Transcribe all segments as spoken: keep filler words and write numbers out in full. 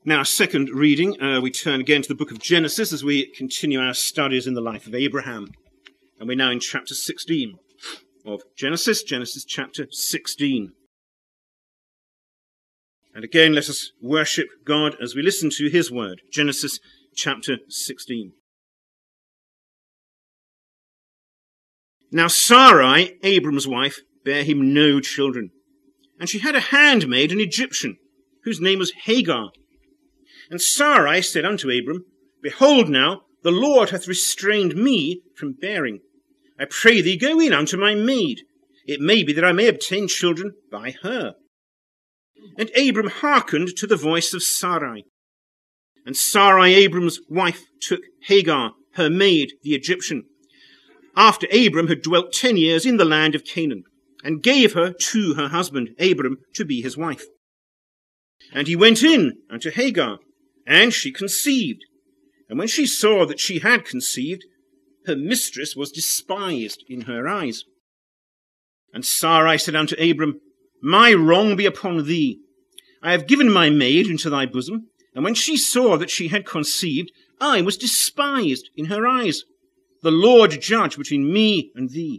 Now, second reading, uh, we turn again to the book of Genesis as we continue our studies in the life of Abraham. And we're now in chapter sixteen of Genesis, Genesis chapter sixteen. And again, let us worship God as we listen to his word. Genesis chapter sixteen. Now Sarai, Abram's wife, bare him no children. And she had a handmaid, an Egyptian, whose name was Hagar. And Sarai said unto Abram, Behold now, the Lord hath restrained me from bearing. I pray thee, go in unto my maid. It may be that I may obtain children by her. And Abram hearkened to the voice of Sarai. And Sarai, Abram's wife, took Hagar, her maid, the Egyptian, after Abram had dwelt ten years in the land of Canaan, and gave her to her husband, Abram, to be his wife. And he went in unto Hagar, and she conceived. And when she saw that she had conceived, her mistress was despised in her eyes. And Sarai said unto Abram, My wrong be upon thee. I have given my maid into thy bosom, and when she saw that she had conceived, I was despised in her eyes. The Lord judge between me and thee.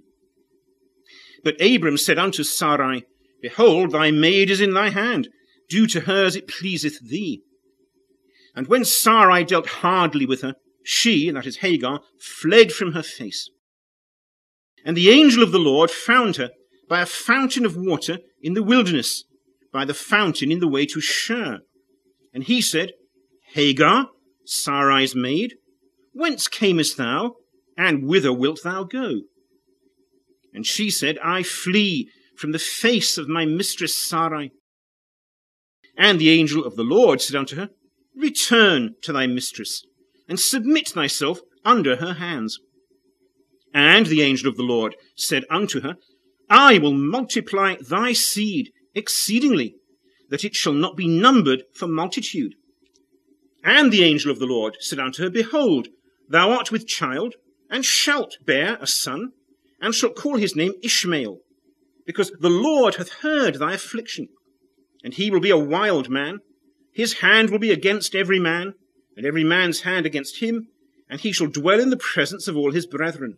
But Abram said unto Sarai, Behold, thy maid is in thy hand. Do to her as it pleaseth thee. And when Sarai dealt hardly with her, she, that is Hagar, fled from her face. And the angel of the Lord found her by a fountain of water in the wilderness, by the fountain in the way to Shur. And he said, Hagar, Sarai's maid, whence camest thou, and whither wilt thou go? And she said, I flee from the face of my mistress Sarai. And the angel of the Lord said unto her, Return to thy mistress, and submit thyself under her hands. And the angel of the Lord said unto her, I will multiply thy seed exceedingly, that it shall not be numbered for multitude. And the angel of the Lord said unto her, Behold, thou art with child, and shalt bear a son, and shalt call his name Ishmael, because the Lord hath heard thy affliction. And he will be a wild man, his hand will be against every man, and every man's hand against him, and he shall dwell in the presence of all his brethren.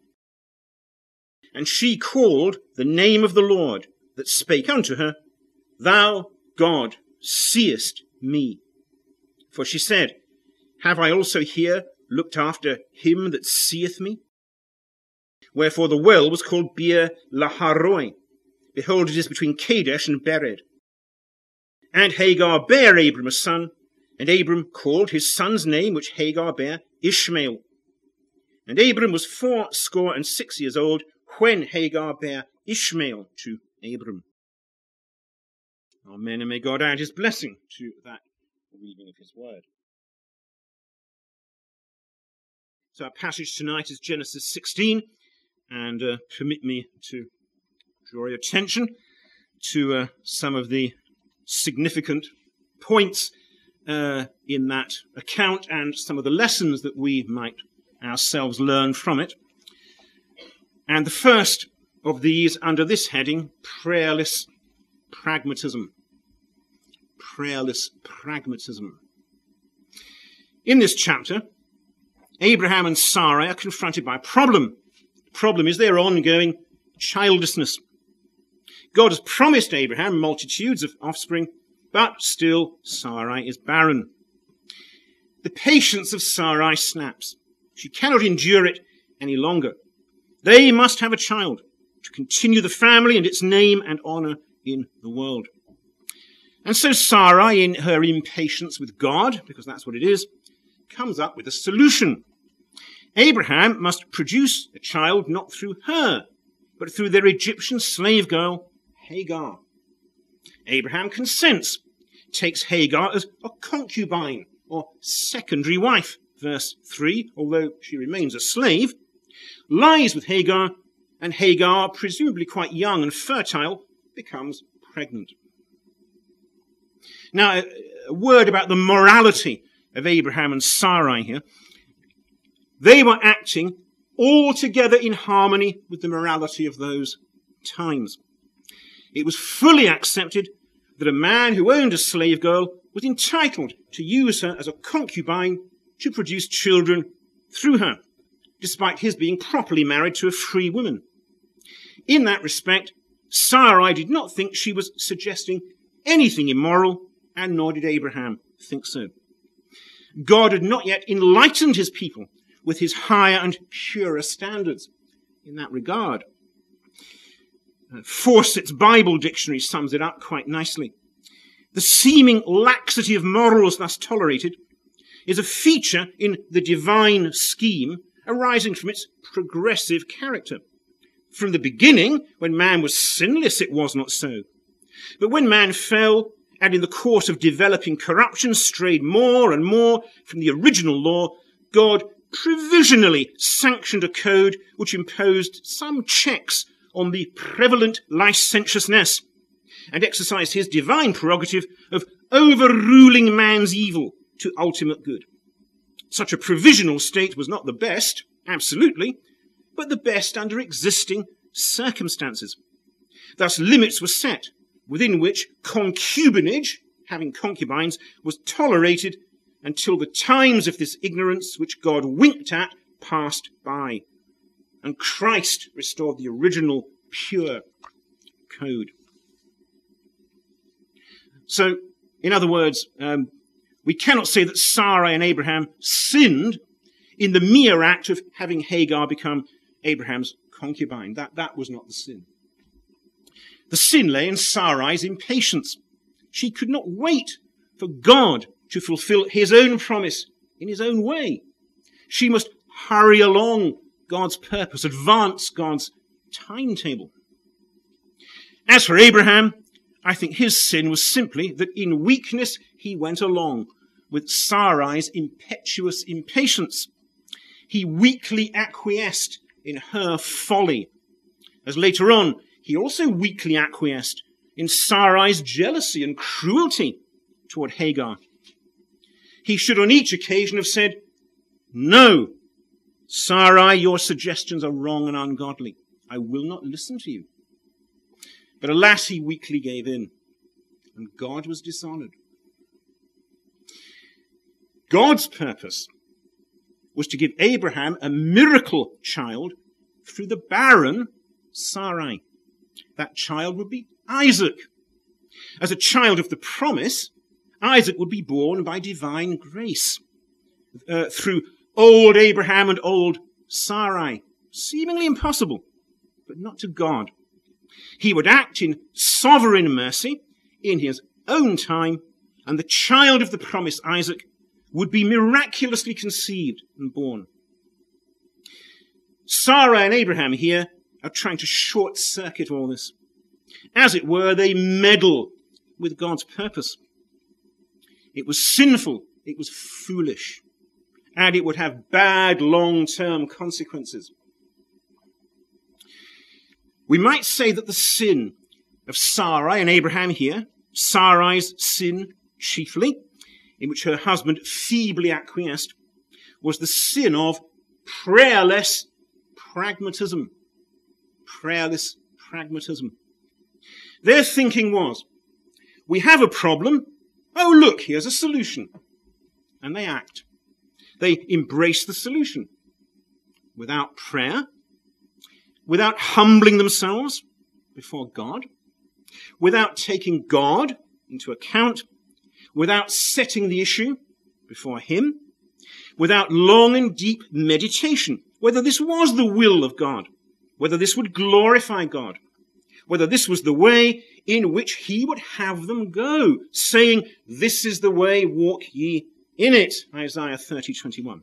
And she called the name of the Lord that spake unto her, Thou, God, seest me. For she said, Have I also here looked after him that seeth me? Wherefore the well was called Beer Laharoi. Behold, it is between Kadesh and Bered. And Hagar bare Abram a son, and Abram called his son's name, which Hagar bare, Ishmael. And Abram was fourscore and six years old, when Hagar bare Ishmael to Abram. Amen, and may God add his blessing to that reading of his word. So our passage tonight is Genesis sixteen, and uh, permit me to draw your attention to uh, some of the significant points uh, in that account and some of the lessons that we might ourselves learn from it. And the first of these under this heading, prayerless pragmatism. Prayerless pragmatism. In this chapter, Abraham and Sarai are confronted by a problem. The problem is their ongoing childlessness. God has promised Abraham multitudes of offspring, but still Sarai is barren. The patience of Sarai snaps. She cannot endure it any longer. They must have a child to continue the family and its name and honor in the world. And so Sarai, in her impatience with God, because that's what it is, comes up with a solution. Abraham must produce a child not through her, but through their Egyptian slave girl, Hagar. Abraham consents, takes Hagar as a concubine or secondary wife, verse three, although she remains a slave, lies with Hagar, and Hagar, presumably quite young and fertile, becomes pregnant. Now, a word about the morality of Abraham and Sarai here. They were acting altogether in harmony with the morality of those times. It was fully accepted that a man who owned a slave girl was entitled to use her as a concubine to produce children through her, despite his being properly married to a free woman. In that respect, Sarai did not think she was suggesting anything immoral, and nor did Abraham think so. God had not yet enlightened his people with his higher and purer standards in that regard. Uh, Fawcett's Bible Dictionary sums it up quite nicely. The seeming laxity of morals thus tolerated is a feature in the divine scheme arising from its progressive character. From the beginning, when man was sinless, it was not so. But when man fell, and in the course of developing corruption strayed more and more from the original law, God provisionally sanctioned a code which imposed some checks on the prevalent licentiousness and exercised his divine prerogative of overruling man's evil to ultimate good. Such a provisional state was not the best, absolutely, but the best under existing circumstances. Thus limits were set within which concubinage, having concubines, was tolerated until the times of this ignorance which God winked at passed by, and Christ restored the original pure code. So, in other words, um, we cannot say that Sarai and Abraham sinned in the mere act of having Hagar become Abraham's concubine. That, that was not the sin. The sin lay in Sarai's impatience. She could not wait for God to fulfill his own promise in his own way. She must hurry along God's purpose, advance God's timetable. As for Abraham, I think his sin was simply that in weakness he went along with Sarai's impetuous impatience. He weakly acquiesced in her folly, as later on he also weakly acquiesced in Sarai's jealousy and cruelty toward Hagar. He should on each occasion have said, "No, Sarai, your suggestions are wrong and ungodly. I will not listen to you." But alas, he weakly gave in, and God was dishonored. God's purpose was to give Abraham a miracle child through the barren Sarai. That child would be Isaac. As a child of the promise, Isaac would be born by divine grace uh, through old Abraham and old Sarai. Seemingly impossible, but not to God. He would act in sovereign mercy in his own time, and the child of the promise, Isaac, would be miraculously conceived and born. Sarah and Abraham here are trying to short-circuit all this. As it were, they meddle with God's purpose. It was sinful, it was foolish, and it would have bad long-term consequences. We might say that the sin of Sarai and Abraham here, Sarai's sin chiefly, in which her husband feebly acquiesced, was the sin of prayerless pragmatism. Prayerless pragmatism. Their thinking was, we have a problem, oh look, here's a solution. And they act. They embrace the solution without prayer, without humbling themselves before God, without taking God into account, without setting the issue before him, without long and deep meditation, whether this was the will of God, whether this would glorify God, whether this was the way in which he would have them go, saying, "This is the way, walk ye in it," Isaiah thirty twenty-one.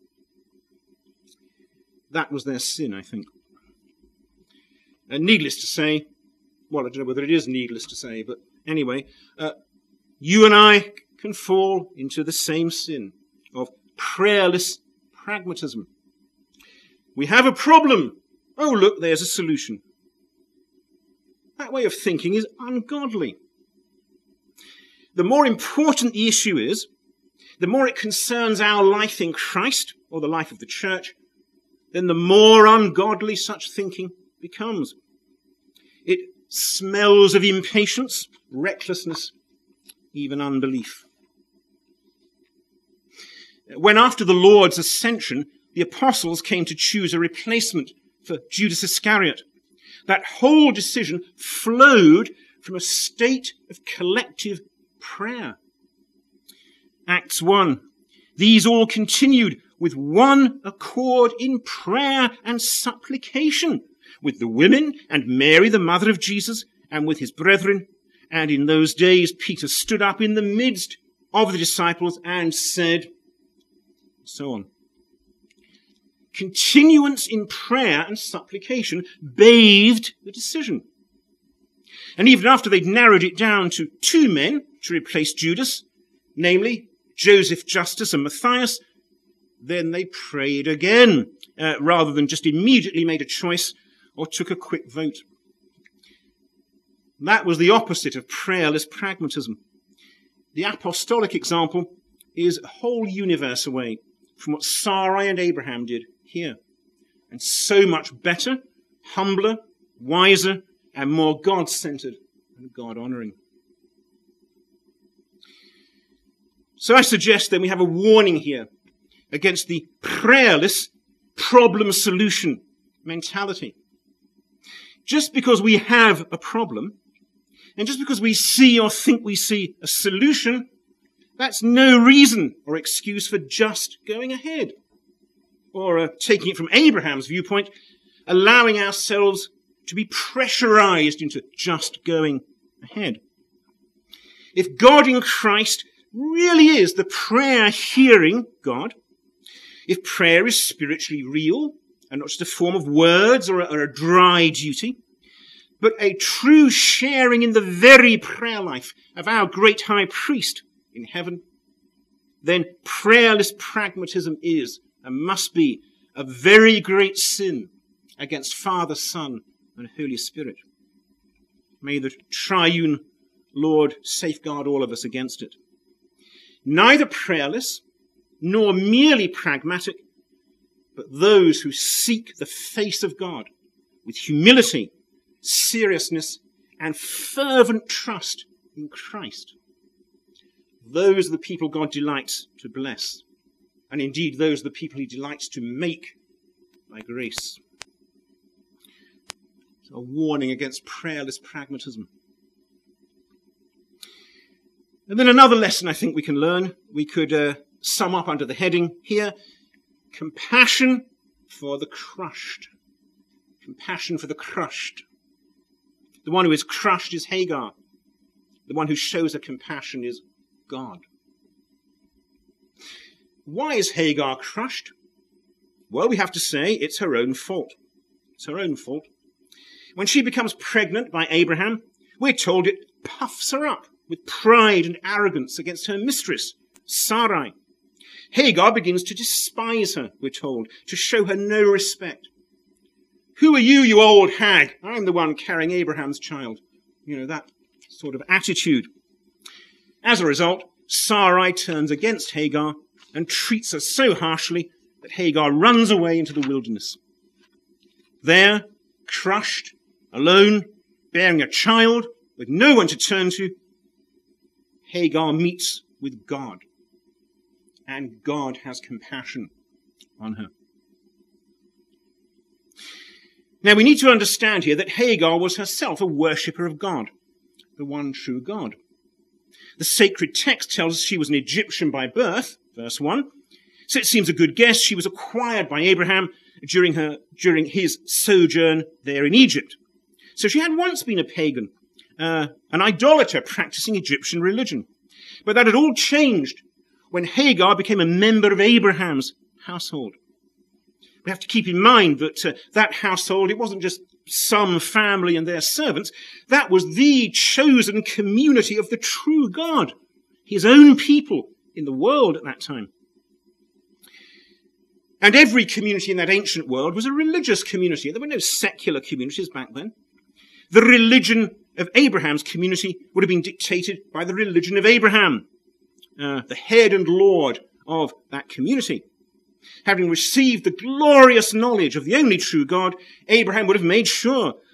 That was their sin, I think. And needless to say, well, I don't know whether it is needless to say, but anyway, uh, you and I can fall into the same sin of prayerless pragmatism. We have a problem. Oh, look, there's a solution. That way of thinking is ungodly. The more important the issue is, the more it concerns our life in Christ, or the life of the church, then the more ungodly such thinking becomes. It smells of impatience, recklessness, even unbelief. When after the Lord's ascension, the apostles came to choose a replacement for Judas Iscariot, that whole decision flowed from a state of collective prayer. Acts one. These all continued with one accord in prayer and supplication, with the women and Mary, the mother of Jesus, and with his brethren. And in those days, Peter stood up in the midst of the disciples and said, so on. Continuance in prayer and supplication bathed the decision. And even after they'd narrowed it down to two men to replace Judas, namely Joseph Justus and Matthias, then they prayed again, uh, rather than just immediately made a choice or took a quick vote. That was the opposite of prayerless pragmatism. The apostolic example is a whole universe away from what Sarai and Abraham did here, and so much better, humbler, wiser, and more God-centered and God-honoring. So I suggest that we have a warning here against the prayerless problem-solution mentality. Just because we have a problem, and just because we see or think we see a solution, that's no reason or excuse for just going ahead. Or uh, taking it from Abraham's viewpoint, allowing ourselves to be pressurized into just going ahead. If God in Christ really is the prayer-hearing God, if prayer is spiritually real and not just a form of words or a, or a dry duty, but a true sharing in the very prayer life of our great high priest in heaven, then prayerless pragmatism is and must be a very great sin against Father, Son, and Holy Spirit. May the triune Lord safeguard all of us against it. Neither prayerless nor merely pragmatic, but those who seek the face of God with humility, seriousness, and fervent trust in Christ. Those are the people God delights to bless. And indeed, those are the people he delights to make by grace. So a warning against prayerless pragmatism. And then another lesson I think we can learn, we could uh, sum up under the heading here, compassion for the crushed. Compassion for the crushed. The one who is crushed is Hagar. The one who shows her compassion is God. Why is Hagar crushed? Well, we have to say it's her own fault. It's her own fault. When she becomes pregnant by Abraham, we're told it puffs her up with pride and arrogance against her mistress, Sarai. Hagar begins to despise her, we're told, to show her no respect. Who are you, you old hag? I'm the one carrying Abraham's child. You know, that sort of attitude. As a result, Sarai turns against Hagar and treats her so harshly that Hagar runs away into the wilderness. There, crushed, alone, bearing a child, with no one to turn to, Hagar meets with God. And God has compassion on her. Now we need to understand here that Hagar was herself a worshipper of God, the one true God. The sacred text tells us she was an Egyptian by birth, verse one. So it seems a good guess she was acquired by Abraham during her, during his sojourn there in Egypt. So she had once been a pagan, uh, an idolater practicing Egyptian religion. But that had all changed when Hagar became a member of Abraham's household. We have to keep in mind that uh, that household, it wasn't just some family and their servants. That was the chosen community of the true God, his own people in the world at that time. And every community in that ancient world was a religious community. There were no secular communities back then. The religion of Abraham's community would have been dictated by the religion of Abraham, uh, the head and lord of that community. Having received the glorious knowledge of the only true God, Abraham would have made sure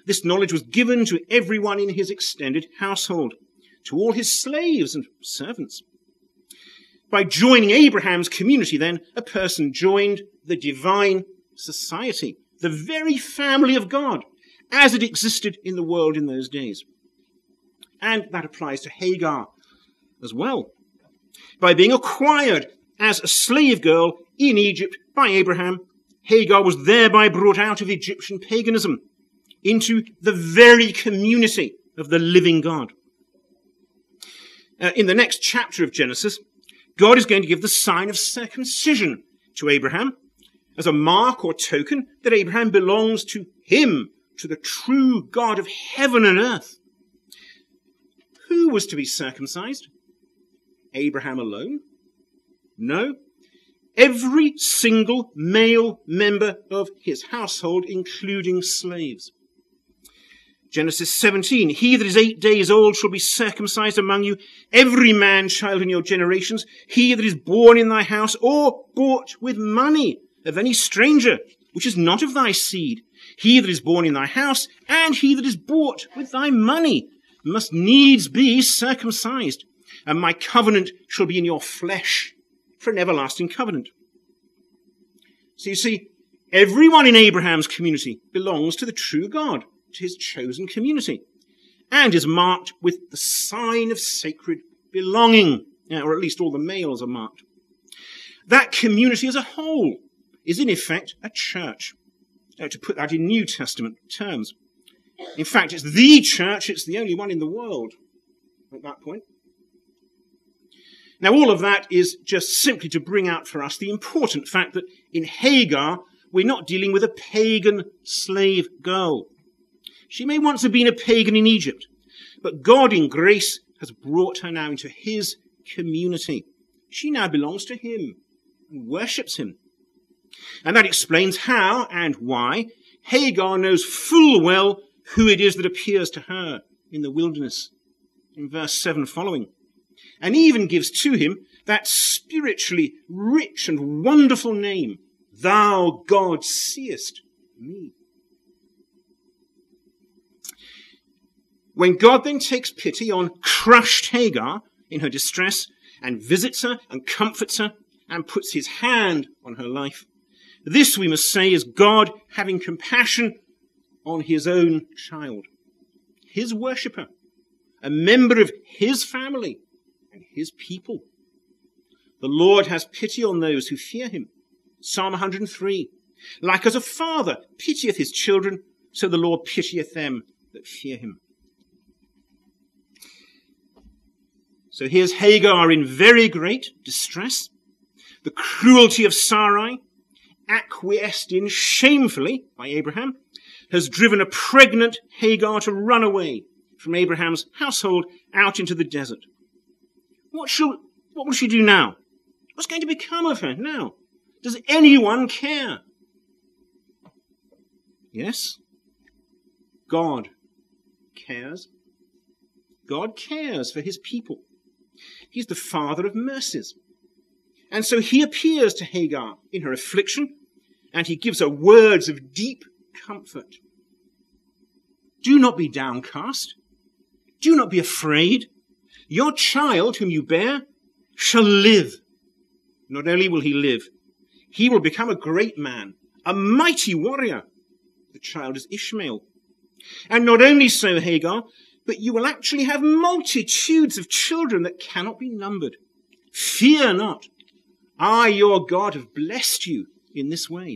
This knowledge was given to everyone in his extended household, to all his slaves and servants. By joining Abraham's community, then, a person joined the divine society, the very family of God, as it existed in the world in those days. And that applies to Hagar as well. By being acquired as a slave girl in Egypt by Abraham, Hagar was thereby brought out of Egyptian paganism into the very community of the living God. Uh, in the next chapter of Genesis, God is going to give the sign of circumcision to Abraham as a mark or token that Abraham belongs to him, to the true God of heaven and earth. Who was to be circumcised? Abraham alone? No. Every single male member of his household, including slaves. Genesis seventeen, he that is eight days old shall be circumcised among you, every man child in your generations, he that is born in thy house or bought with money of any stranger, which is not of thy seed. He that is born in thy house and he that is bought with thy money must needs be circumcised, and my covenant shall be in your flesh for an everlasting covenant. So you see, everyone in Abraham's community belongs to the true God, to his chosen community, and is marked with the sign of sacred belonging, or at least all the males are marked. That community as a whole is in effect a church, uh, to put that in New Testament terms. In fact, it's the church, it's the only one in the world at that point. Now, all of that is just simply to bring out for us the important fact that in Hagar, we're not dealing with a pagan slave girl. She may once have been a pagan in Egypt, but God in grace has brought her now into his community. She now belongs to him and worships him. And that explains how and why Hagar knows full well who it is that appears to her in the wilderness, in verse seven following, and even gives to him that spiritually rich and wonderful name, Thou, God, seest me. When God then takes pity on crushed Hagar in her distress and visits her and comforts her and puts his hand on her life, this, we must say, is God having compassion on his own child, his worshipper, a member of his family and his people. The Lord has pity on those who fear him. Psalm one hundred three. Like as a father pitieth his children, so the Lord pitieth them that fear him. So here's Hagar in very great distress. The cruelty of Sarai, acquiesced in shamefully by Abraham, has driven a pregnant Hagar to run away from Abraham's household out into the desert. What shall, what will she do now? What's going to become of her now? Does anyone care? Yes, God cares. God cares for his people. He's the Father of mercies. And so he appears to Hagar in her affliction, and he gives her words of deep comfort. Do not be downcast. Do not be afraid. Your child, whom you bear, shall live. Not only will he live, he will become a great man, a mighty warrior. The child is Ishmael. And not only so, Hagar, but you will actually have multitudes of children that cannot be numbered. Fear not. I, your God, have blessed you in this way.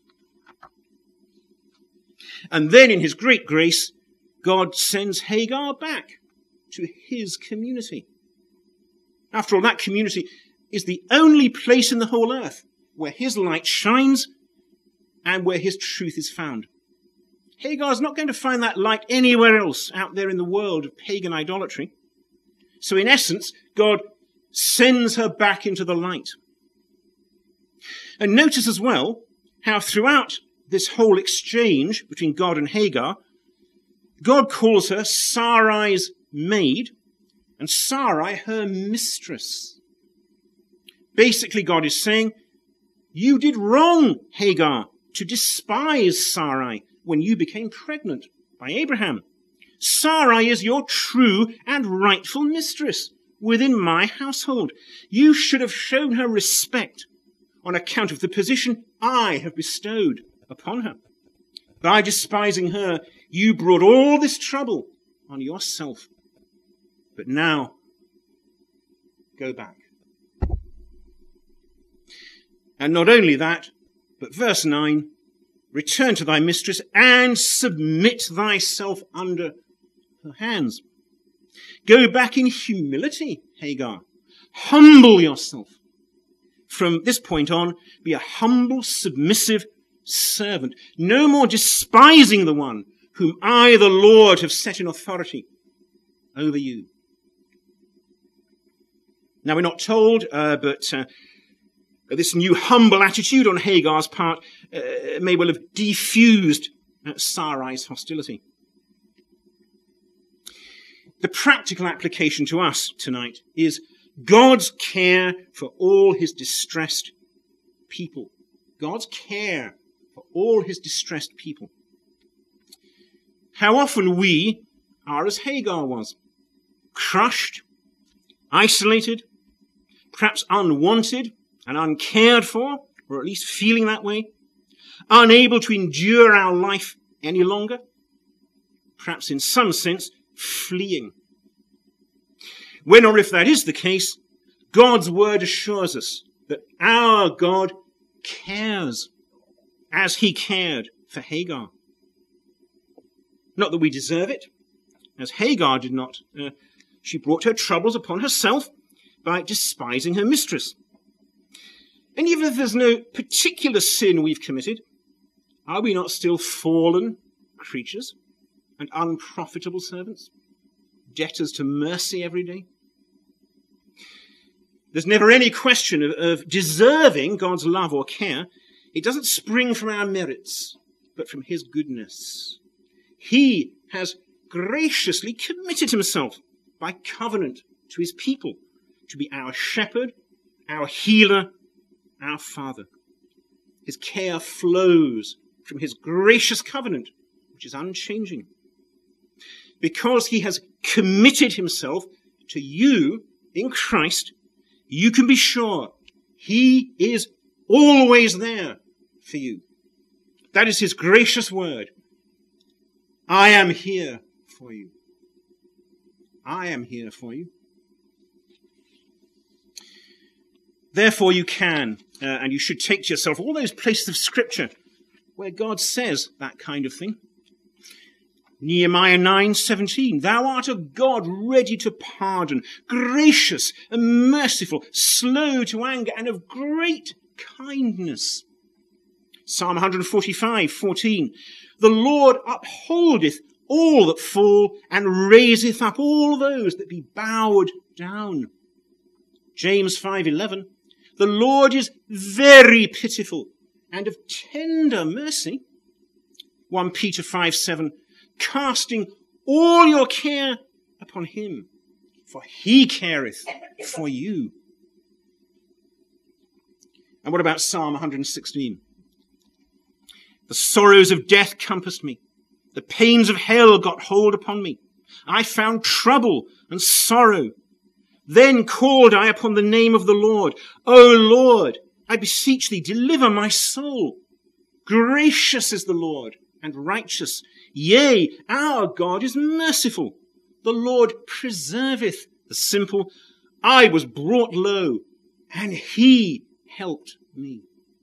And then in his great grace, God sends Hagar back to his community. After all, that community is the only place in the whole earth where his light shines and where his truth is found. Hagar is not going to find that light anywhere else out there in the world of pagan idolatry. So in essence, God sends her back into the light. And notice as well how throughout this whole exchange between God and Hagar, God calls her Sarai's maid and Sarai her mistress. Basically, God is saying, you did wrong, Hagar, to despise Sarai when you became pregnant. by Abraham. Sarai is your true and rightful mistress within my household. You should have shown her respect on account of the position I have bestowed upon her. By despising her, you brought all this trouble on yourself. But now, go back. And not only that, but verse nine, return to thy mistress and submit thyself under her hands. Go back in humility, Hagar. Humble yourself. From this point on, be a humble, submissive servant. No more despising the one whom I, the Lord, have set in authority over you. Now, we're not told, uh, but uh, this new humble attitude on Hagar's part uh, may well have diffused uh, Sarai's hostility. The practical application to us tonight is God's care for all his distressed people. God's care for all his distressed people. How often we are as Hagar was, crushed, isolated, perhaps unwanted and uncared for, or at least feeling that way, unable to endure our life any longer, perhaps in some sense fleeing. When or if that is the case, God's word assures us that our God cares as he cared for Hagar. Not that we deserve it, as Hagar did not. Uh, she brought her troubles upon herself by despising her mistress. And even if there's no particular sin we've committed, are we not still fallen creatures and unprofitable servants, debtors to mercy every day? There's never any question of, of deserving God's love or care. It doesn't spring from our merits, but from his goodness. He has graciously committed himself by covenant to his people to be our shepherd, our healer, our father. His care flows from his gracious covenant, which is unchanging. Because he has committed himself to you in Christ, you can be sure he is always there for you. That is his gracious word. I am here for you. I am here for you. Therefore you can, uh, and you should take to yourself all those places of Scripture where God says that kind of thing. Nehemiah nine seventeen, thou art a God ready to pardon, gracious and merciful, slow to anger, and of great kindness. Psalm one forty-five fourteen, the Lord upholdeth all that fall, and raiseth up all those that be bowed down. James five eleven, the Lord is very pitiful and of tender mercy. First Peter five seven, casting all your care upon him, for he careth for you. And what about Psalm one sixteen? The sorrows of death compassed me. The pains of hell got hold upon me. I found trouble and sorrow. Then called I upon the name of the Lord. O Lord, I beseech thee, deliver my soul. Gracious is the Lord and righteous. Yea, our God is merciful. The Lord preserveth the simple. I was brought low, and he helped me.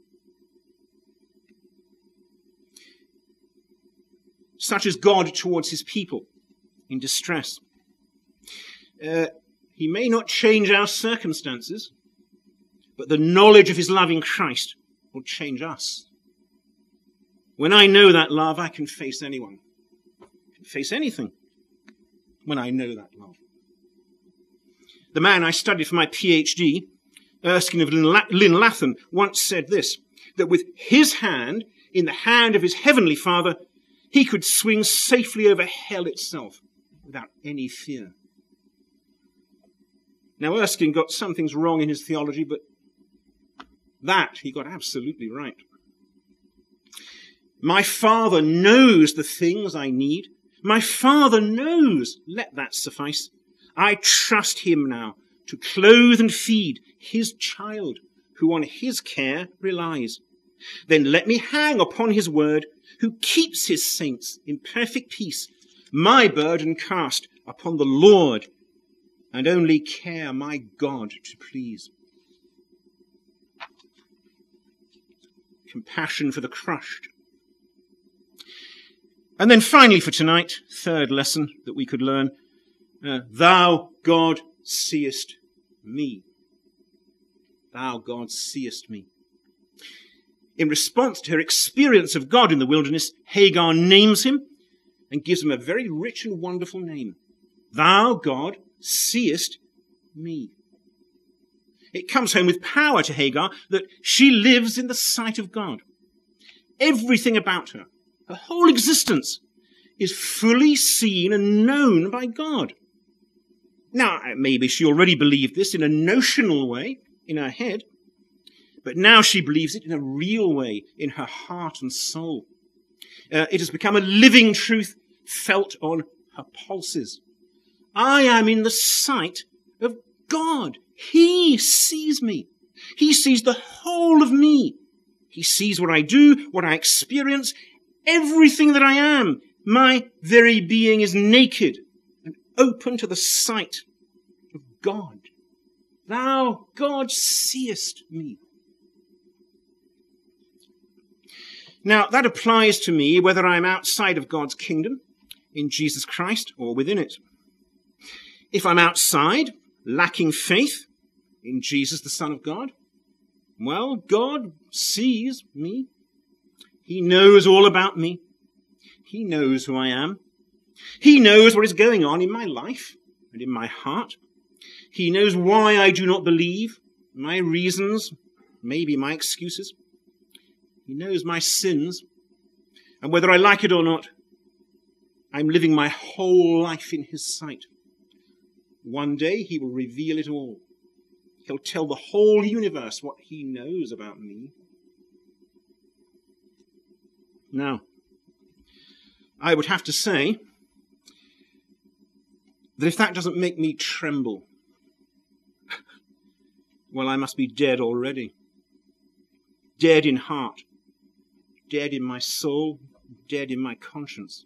Such is God towards his people in distress. Uh, he may not change our circumstances, but the knowledge of his love in Christ will change us. When I know that love, I can face anyone. I can face anything when I know that love. The man I studied for my PhD, Erskine of Linlathen, once said this, that with his hand in the hand of his heavenly Father, he could swing safely over hell itself without any fear. Now, Erskine got some things wrong in his theology, but that he got absolutely right. My Father knows the things I need My Father knows. Let that suffice. I trust him now to clothe and feed his child who on his care relies. Then let me hang upon his word, who keeps his saints in perfect peace, my burden cast upon the Lord, and only care my God to please. Compassion for the crushed. And then finally for tonight, third lesson that we could learn, uh, thou, God, seest me. Thou, God, seest me. In response to her experience of God in the wilderness, Hagar names him and gives him a very rich and wonderful name. Thou, God, seest me. It comes home with power to Hagar that she lives in the sight of God. Everything about her, her whole existence, is fully seen and known by God. Now, maybe she already believed this in a notional way in her head, but now she believes it in a real way in her heart and soul. Uh, it has become a living truth felt on her pulses. I am in the sight of God. He sees me. He sees the whole of me. He sees what I do, what I experience, everything that I am. My very being is naked and open to the sight of God. Thou, God, seest me. Now, that applies to me whether I'm outside of God's kingdom, in Jesus Christ, or within it. If I'm outside, lacking faith in Jesus, the Son of God, well, God sees me. He knows all about me. He knows who I am. He knows what is going on in my life and in my heart. He knows why I do not believe, my reasons, maybe my excuses. He knows my sins, and whether I like it or not, I'm living my whole life in his sight. One day he will reveal it all. He'll tell the whole universe what he knows about me. Now, I would have to say that if that doesn't make me tremble, well, I must be dead already. Dead in heart, dead in my soul, dead in my conscience.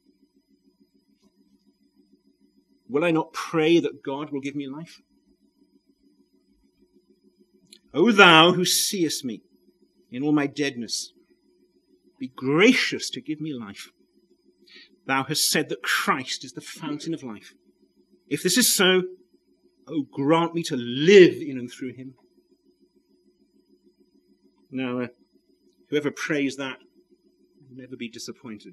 Will I not pray that God will give me life? O thou who seest me in all my deadness, be gracious to give me life. Thou hast said that Christ is the fountain of life. If this is so, O grant me to live in and through him. Now, uh, whoever prays that will never be disappointed.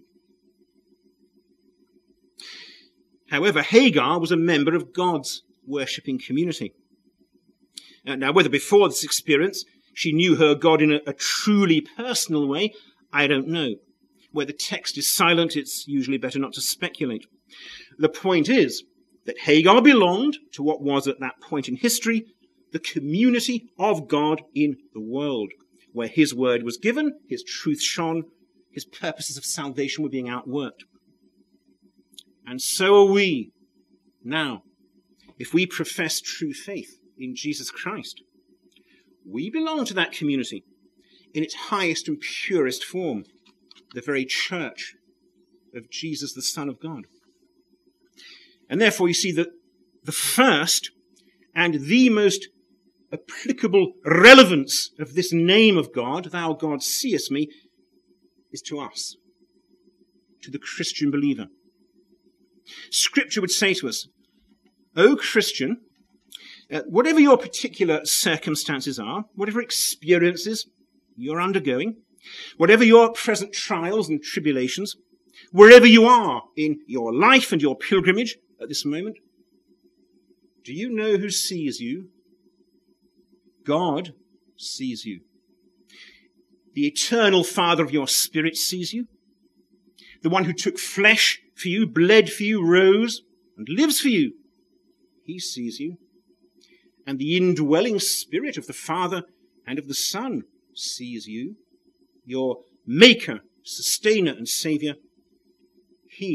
However, Hagar was a member of God's worshipping community. Uh, now, whether before this experience she knew her God in a, a truly personal way, I don't know. Where the text is silent, it's usually better not to speculate. The point is that Hagar belonged to what was at that point in history the community of God in the world, where his word was given, his truth shone, his purposes of salvation were being outworked. And so are we now. If we profess true faith in Jesus Christ, we belong to that community in its highest and purest form, the very church of Jesus, the Son of God. And therefore you see that the first and the most applicable relevance of this name of God, thou God seest me, is to us, to the Christian believer. Scripture would say to us, O Christian, uh, whatever your particular circumstances are, whatever experiences you're undergoing, whatever your present trials and tribulations, wherever you are in your life and your pilgrimage at this moment, do you know who sees you? God sees you. The eternal Father of your spirit sees you. The one who took flesh for you, bled for you, rose, and lives for you. He sees you. And the indwelling Spirit of the Father and of the Son sees you. Your Maker, Sustainer, and Saviour. He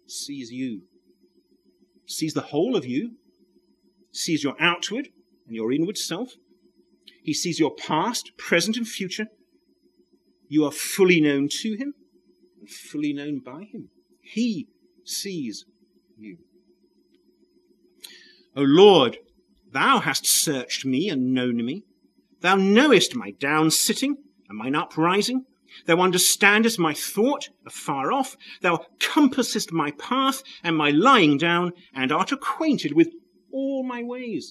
sees you, sees the whole of you, sees your outward and your inward self. He sees your past, present, and future. You are fully known to him and fully known by him. He sees you. O Lord, thou hast searched me and known me. Thou knowest my down-sitting and mine uprising. Thou understandest my thought afar off. Thou compassest my path and my lying down, and art acquainted with all my ways.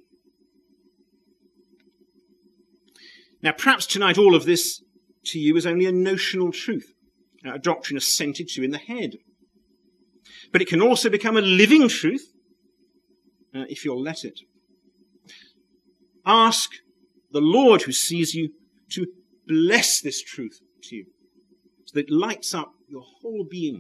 Now, perhaps tonight all of this to you is only a notional truth, a doctrine assented to in the head. But it can also become a living truth uh, if you'll let it. Ask the Lord who sees you to bless this truth to you, so that it lights up your whole being.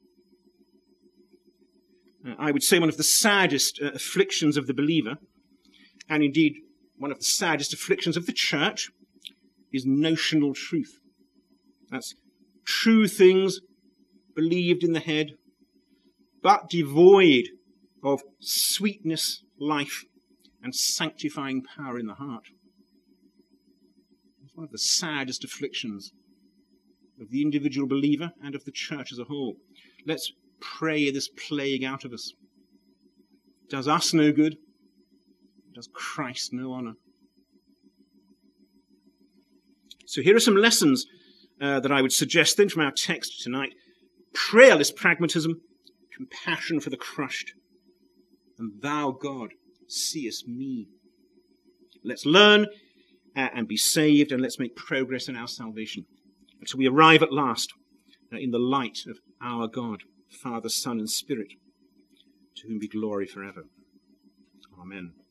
Uh, I would say one of the saddest uh, afflictions of the believer, and indeed one of the saddest afflictions of the church, is notional truth. That's true things believed in the head, but devoid of sweetness, life, and sanctifying power in the heart. It's one of the saddest afflictions of the individual believer and of the church as a whole. Let's pray this plague out of us. It does us no good. It does Christ no honor. So here are some lessons uh, that I would suggest then from our text tonight. Prayerless pragmatism, compassion for the crushed, and thou, God, seest me. Let's learn uh, and be saved, and let's make progress in our salvation until we arrive at last uh, in the light of our God, Father, Son, and Spirit, to whom be glory forever. Amen.